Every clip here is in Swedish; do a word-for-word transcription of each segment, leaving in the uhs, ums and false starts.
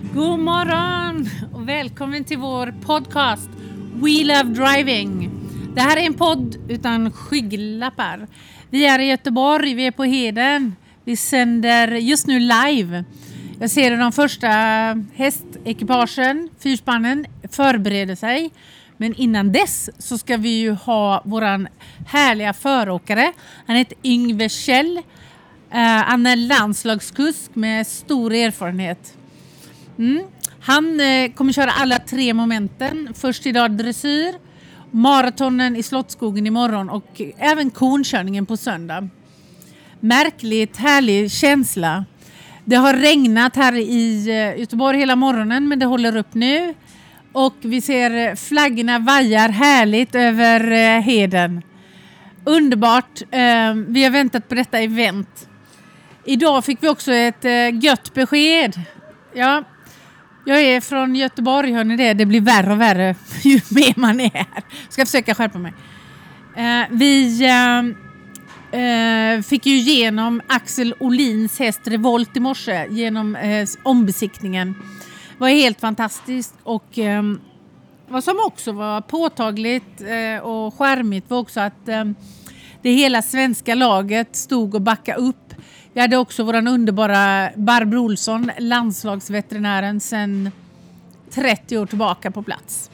God morgon och välkommen till vår podcast We Love Driving. Det här är en podd utan skygglappar. Vi är i Göteborg, vi är på Heden. Vi sänder just nu live. Jag ser de första hästekipagen, fyrspannen, förbereder sig. Men innan dess så ska vi ju ha våran härliga föråkare. Han heter Yngve Kjell. Uh, han är landslagskusk med stor erfarenhet. Mm. Han uh, kommer köra alla tre momenten. Först idag dressyr, maratonen i Slottsskogen imorgon och även konkörningen på söndag. Märkligt, härlig känsla. Det har regnat här i uh, Göteborg hela morgonen, men det håller upp nu. Och vi ser flaggorna vajar härligt över uh, Heden. Underbart. Uh, vi har väntat på detta event. Idag fick vi också ett uh, gött besked. Ja, jag är från Göteborg, hör ni det? Det blir värre och värre ju mer man är här. Ska försöka skärpa mig. Uh, vi uh, uh, fick ju igenom Axel Olins häst Revolt i morse genom uh, ombesiktningen. Det var helt fantastiskt och uh, vad som också var påtagligt uh, och skärmigt var också att uh, det hela svenska laget stod och backade upp. Vi hade också våran underbara Barbro Olsson, landslagsveterinären sedan trettio år tillbaka på plats.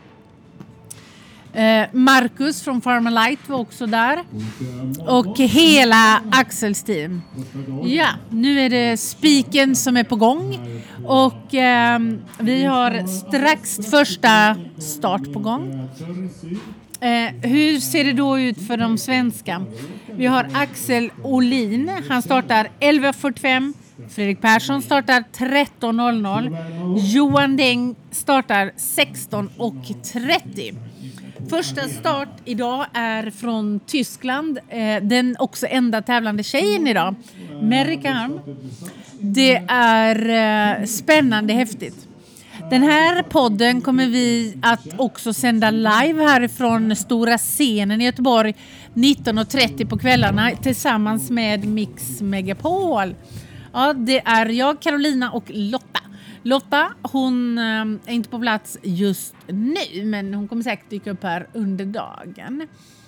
Eh, Marcus från Farmalight var också där. Och hela Axels team. Ja, nu är det spiken som är på gång. Och eh, vi har strax första start på gång. Eh, hur ser det då ut för de svenska? Vi har Axel Olin, han startar elva fyrtiofem. Fredrik Persson startar tretton noll noll. Johan Deng startar sexton trettio. Första start idag är från Tyskland. Eh, den också enda tävlande tjejen idag, Merika Harm. Det är eh, spännande, häftigt. Den här podden kommer vi att också sända live härifrån Stora scenen i Göteborg nitton trettio på kvällarna tillsammans med Mix Megapol. Ja, det är jag, Carolina och Lotta. Lotta, hon är inte på plats just nu, men hon kommer säkert dyka upp här under dagen.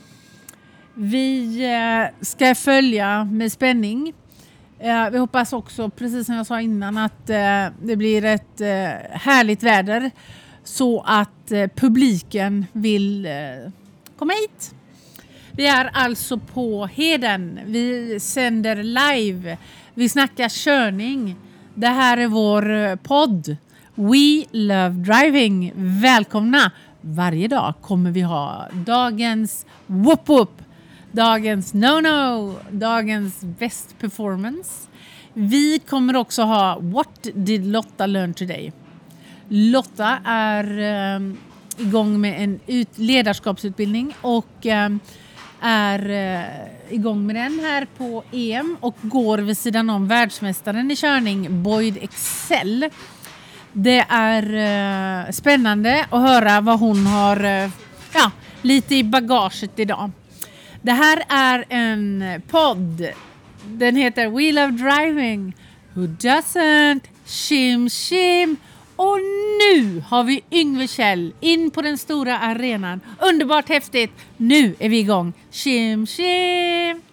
Vi ska följa med spänning. Vi hoppas också, precis som jag sa innan, att det blir ett härligt väder så att publiken vill komma hit. Vi är alltså på Heden. Vi sänder live. Vi snackar körning. Det här är vår podd. We Love Driving. Välkomna. Varje dag kommer vi ha dagens whoop whoop. Dagens no-no, dagens best performance. Vi kommer också ha What did Lotta learn today? Lotta är eh, igång med en ut- ledarskapsutbildning och eh, är eh, igång med den här på E M och går vid sidan om världsmästaren i körning, Boyd Excel. Det är eh, spännande att höra vad hon har eh, ja, lite i bagaget idag. Det här är en podd. Den heter We Love Driving. Who doesn't? Shim shim. Och nu har vi Yngve Kjell in på den stora arenan. Underbart häftigt. Nu är vi igång. Shim shim.